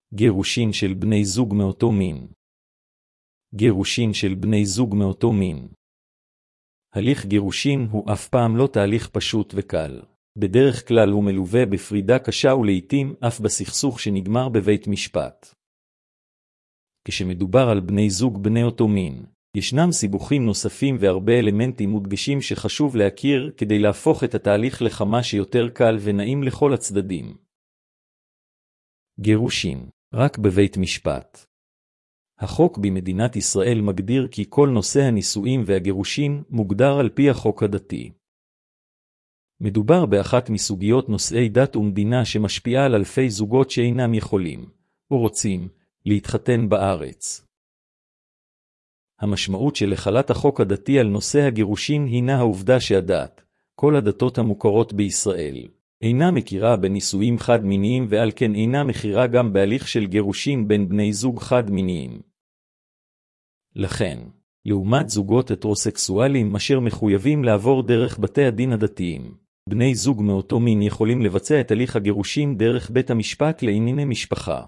גירושין של בני זוג מאותו מין. גירושין של בני זוג מאותו מין. הליך גירושין הוא אף פעם לא תהליך פשוט וקל. בדרך כלל הוא מלווה בפרידה קשה ולעיתים אף בסכסוך שנגמר בבית משפט. כשמדובר על בני זוג בני אותו מין, ישנם סיבוכים נוספים והרבה אלמנטים מודגשים שחשוב להכיר כדי להפוך את התהליך לכמה שיותר קל ונעים לכל הצדדים. גירושין, רק בבית משפט. החוק במדינת ישראל מגדיר כי כל נושא הנישואים והגירושין מוגדר על פי החוק הדתי. מדובר באחת מסוגיות נושאי דת ומדינה שמשפיעה על אלפי זוגות שאינם יכולים, או רוצים, להתחתן בארץ. המשמעות של החלת החוק הדתי על נושא הגירושין הינה העובדה שהדת, כל הדתות המוכרות בישראל, אינה מכירה בנישואים חד-מיניים ועל כן אינה מכירה גם בהליך של גירושין בין בני זוג חד-מיניים. לכן, לעומת זוגות הטרוסקסואליים אשר מחויבים לעבור דרך בתי הדין הדתיים, בני זוג מאותו מין יכולים לבצע את הליך הגירושין דרך בית המשפט לענייני משפחה.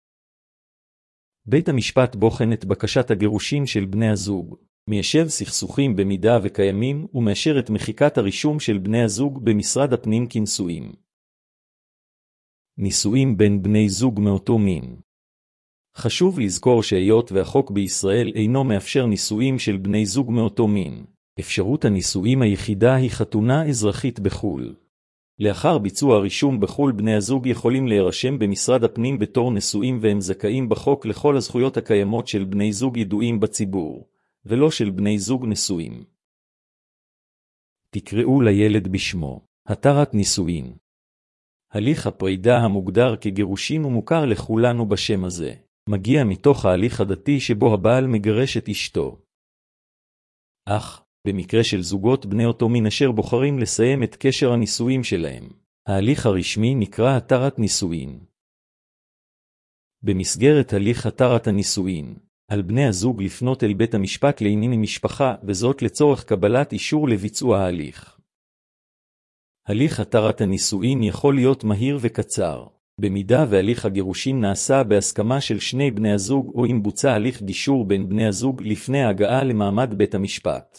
בית המשפט בוחן את בקשת הגירושין של בני הזוג, מיישב סכסוכים במידה וקיימים ומאשר את מחיקת הרישום של בני הזוג במשרד הפנים כנישואים. נישואים בין בני זוג מאותו מין. חשוב לזכור שהיות והחוק בישראל אינו מאפשר נישואים של בני זוג מאותו מין, אפשרות הנישואים היחידה היא חתונה אזרחית בחו"ל. לאחר ביצוע רישום בחו"ל בני הזוג יכולים להירשם במשרד הפנים בתור נשואים והם זכאים בחוק לכל הזכויות הקיימות של בני זוג ידועים בציבור, ולא של בני זוג נשואים. תקראו לילד בשמו, התרת נישואין. הליך הפרידה המוגדר כגירושין ומוכר לכולנו בשם הזה, מגיע מתוך ההליך הדתי שבו הבעל מגרש את אשתו. אך, במקרה של זוגות בני אותו מין אשר בוחרים לסיים את קשר הנישואים שלהם, ההליך הרשמי נקרא התרת נישואין. במסגרת הליך התרת הנישואין, על בני הזוג לפנות אל בית המשפט לענייני משפחה, וזאת לצורך קבלת אישור לביצוע ההליך. הליך התרת הנישואין יכול להיות מהיר וקצר, במידה והליך הגירושין נעשה בהסכמה של שני בני הזוג או אם בוצע הליך גישור בין בני הזוג לפני ההגעה למעמד בית המשפט.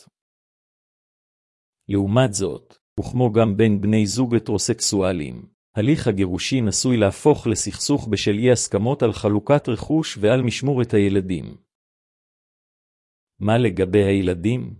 לעומת זאת, וכמו גם בין בני זוג הטרוסקסואליים, הליך הגירושין עשוי להפוך לסכסוך בשל אי הסכמות על חלוקת רכוש ועל משמורת הילדים. מה לגבי הילדים?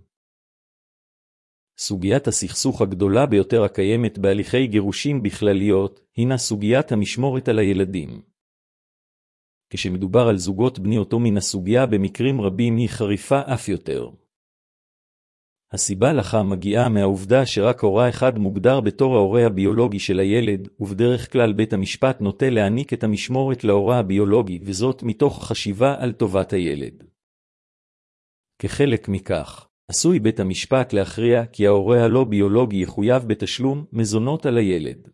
סוגיית הסכסוך הגדולה ביותר הקיימת בהליכי גירושין בכלליות, הינה סוגיית המשמורת על הילדים. כשמדובר על זוגות בני אותו מין הסוגיה במקרים רבים היא חריפה אף יותר. הסיבה לכך מגיעה מהעובדה שרק הורה אחד מוגדר בתור ההורה הביולוגי של הילד, ובדרך כלל בית המשפט נוטה להעניק את המשמורת להורה הביולוגי, וזאת מתוך חשיבה על טובת הילד. כחלק מכך, עשוי בית המשפט להכריע כי ההורה הלא ביולוגי יחויב בתשלום מזונות על הילד.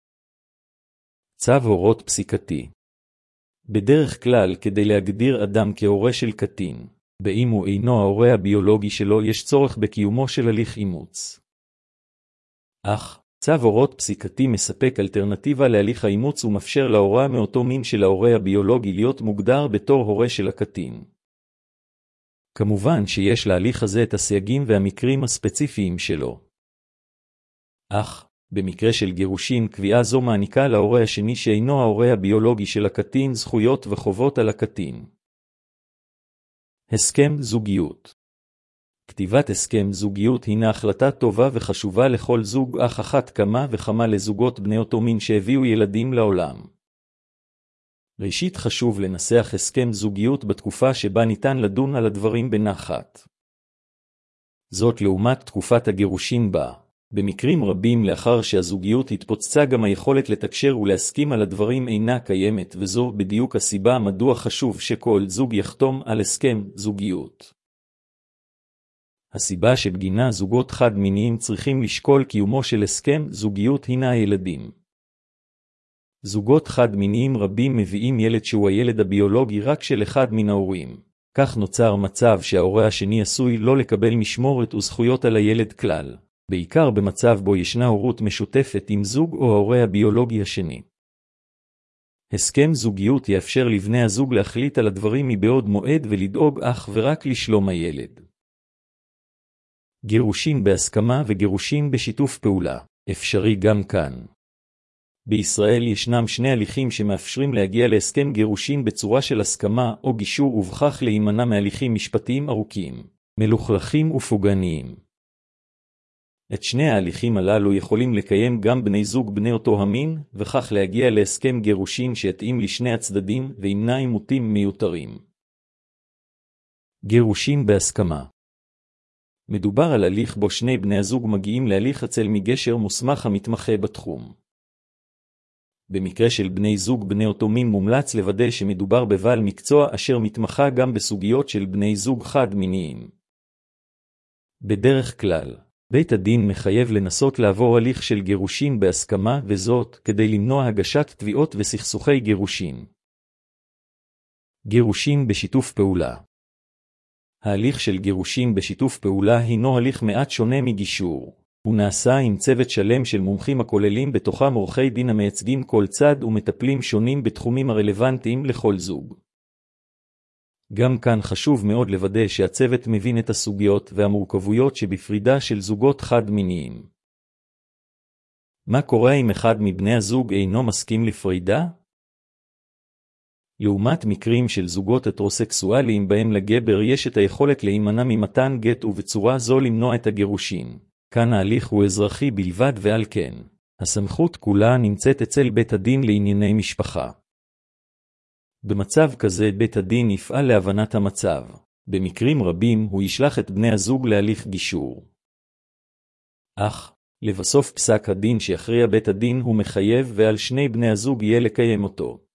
צו הורות פסיקתי. בדרך כלל כדי להגדיר אדם כהורה של קטין, באם הוא אינו ההורה הביולוגי שלו יש צורך בקיומו של הליך אימוץ. אך, צו הורות פסיקתי מספק אלטרנטיבה להליך האימוץ ומאפשר להורה מאותו מין של ההורה הביולוגי להיות מוגדר בתור הורה של הקטין. כמובן שיש להליך הזה את הסייגים והמקרים הספציפיים שלו. אך, במקרה של גירושין קביעה זו מעניקה להורה השני שאינו ההורה הביולוגי של הקטין זכויות וחובות על הקטין. הסכם זוגיות. כתיבת הסכם זוגיות הינה החלטה טובה וחשובה לכל זוג, אך אחת כמה וכמה לזוגות בני אותו מין שהביאו ילדים לעולם. ראשית חשוב לנסח הסכם זוגיות בתקופה שבה ניתן לדון על הדברים בנחת. זאת לעומת תקופת הגירושין בה. במקרים רבים לאחר שהזוגיות התפוצצה גם היכולת לתקשר ולהסכים על הדברים אינה קיימת, וזו בדיוק הסיבה מדוע חשוב שכל זוג יחתום על הסכם זוגיות. הסיבה שבגינה זוגות חד-מיניים צריכים לשקול קיומו של הסכם זוגיות הינה הילדים. זוגות חד-מיניים רבים מביאים ילד שהוא הילד הביולוגי רק של אחד מן ההורים. כך נוצר מצב שההורה השני עשוי לא לקבל משמורת וזכויות על הילד כלל. בעיקר במצב בו ישנה הורות משותפת עם זוג או ההורה הביולוגי השני. הסכם זוגיות יאפשר לבני הזוג להחליט על הדברים מבעוד מועד ולדאוג אך ורק לשלום הילד. גירושין בהסכמה וגירושין בשיתוף פעולה, אפשרי גם כאן. בישראל ישנם שני הליכים שמאפשרים להגיע להסכם גירושין בצורה של הסכמה או גישור ובכך להימנע מהליכים משפטיים ארוכים, מלוכלכים ופוגעניים. את שני ההליכים הללו יכולים לקיים גם בני זוג בני אותו המין, וכך להגיע להסכם גירושין שיתאים לשני הצדדים וימנע עימותים מיותרים. גירושין בהסכמה. מדובר על הליך בו שני בני הזוג מגיעים להליך אצל מגשר מוסמך המתמחה בתחום. במקרה של בני זוג בני אותו מין מומלץ לוודא שמדובר בבעל מקצוע אשר מתמחה גם בסוגיות של בני זוג חד-מיניים. בדרך כלל, בית הדין מחייב לנסות לעבור הליך של גירושין בהסכמה וזאת כדי למנוע הגשת תביעות וסכסוכי גירושין. גירושין בשיתוף פעולה. ההליך של גירושין בשיתוף פעולה הינו הליך מעט שונה מגישור. הוא נעשה עם צוות שלם של מומחים הכוללים בתוכם עורכי דין המייצגים כל צד ומטפלים שונים בתחומים הרלוונטיים לכל זוג. גם כאן חשוב מאוד לוודא שהצוות מבין את הסוגיות והמורכבויות שבפרידה של זוגות חד-מיניים. מה קורה אם אחד מבני הזוג אינו מסכים לפרידה? לעומת מקרים של זוגות הטרוסקסואליים בהם לגבר יש את היכולת להימנע ממתן גט ובצורה זו למנוע את הגירושין. כאן ההליך הוא אזרחי בלבד ועל כן, הסמכות כולה נמצאת אצל בית הדין לענייני משפחה. במצב כזה בית הדין יפעל להבנת המצב. במקרים רבים הוא ישלח את בני הזוג להליך גישור. אך, לבסוף פסק הדין שיכריע בית הדין הוא מחייב ועל שני בני הזוג יהיה לקיים אותו.